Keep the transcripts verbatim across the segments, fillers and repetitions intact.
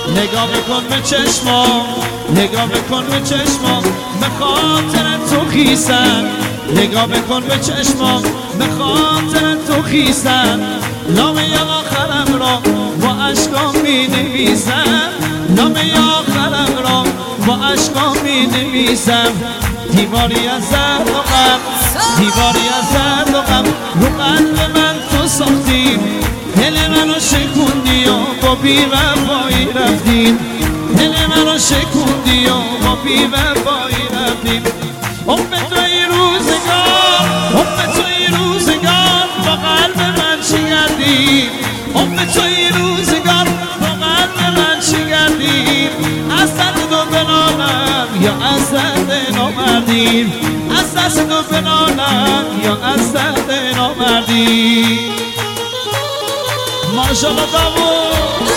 نگاه بکن به چشمام، نگاه بکن به چشمام، به خاطر تو خیسن. نگاه بکن به چشمام، به خاطر تو خیسن. نامه آخرم را با اشکام می نویسم، نامه آخرم را با اشکام می نویسم. دیواری از زرد و غم، دیواری از زرد و غم، رو قلب من تو ساختی. دل منو شکوندی و با بی وفایی رفتیم، دل منو شکوندی و با بی وفایی رفتیم. عمر توی روزگار، عمر توی روزگار، با قلب من چی کردی؟ عمر توی روزگار، با قلب من چی کردی؟ از دست تو بنالم یا از درد نامردی؟ از دست تو بنالم یا از درد نامردی؟ ماشاءالله داوود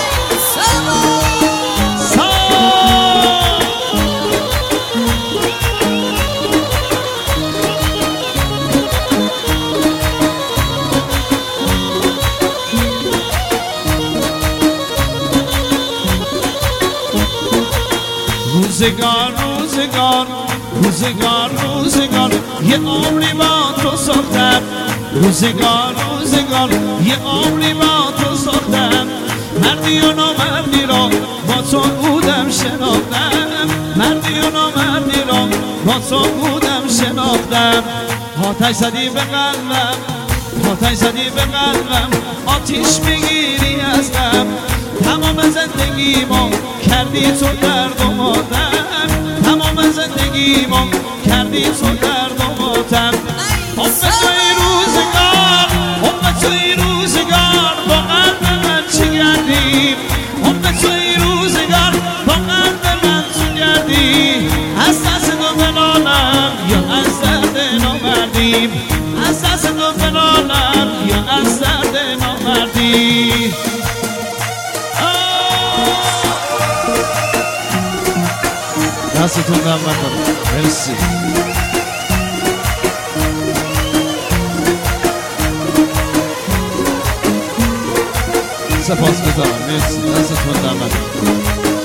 روزگار روزگار روزگار روزگار یه عمری با تو ساختم. روزگار روزگار یه عمری با تو ساختم. مردی و نامردی را با تو بودم شناختم، مردی و نامردی را با تو بودم شناختم. آتش زدی به قلبم، آتش زدی به قلبم، آتیش میگیری از غم. تمام زندگیمو کردی تو درد و ماتم، تمام زندگیمو کردی تو درد و ماتم. عمر توی روزگار، عمر توی روزگار، با قلب من چی کردی؟ عمر توی روزگار، با قلب من چی کردی؟ از دست تو بنالم یا از درد نامردی؟ از دست تو بنالم یا از درد نامردی؟ دستتون دم نکنه. مرسی. سپاس گذارم. مرسی. دستتون دم نکنه.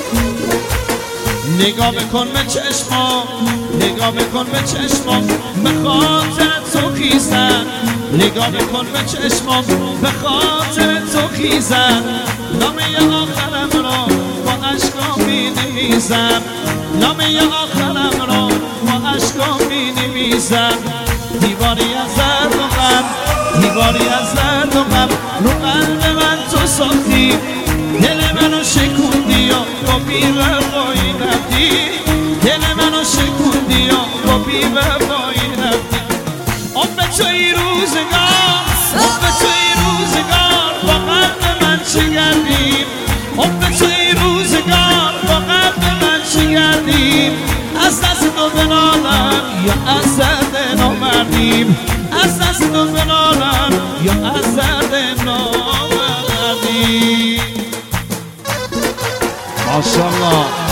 نگاه بکن به چشمام، نگاه بکن به چشمام، به خاطر تو خیزن. نگاه بکن به چشمام، به خاطر تو خیزن. نامه آخرم را با اشکام می نویسم، نامه آخرم را با اشکام می نویسم. دیواری از زرد و غم، دیواری از زرد و غم، رو قلب من تو ساختی. دل منو شکوندی و با بی وفایی رفتی، دل منو شکوندی و با بی وفایی رفتی. عمر توی روزگار، عمر توی روزگار، با قلب من چی کردی؟ عمر توی روزگار، با قلب من چی کردی؟ از دست تو بنالم یا از درد نامردیم؟ از دست تو بنالم یا از درد نامردیم؟ ماشاءالله.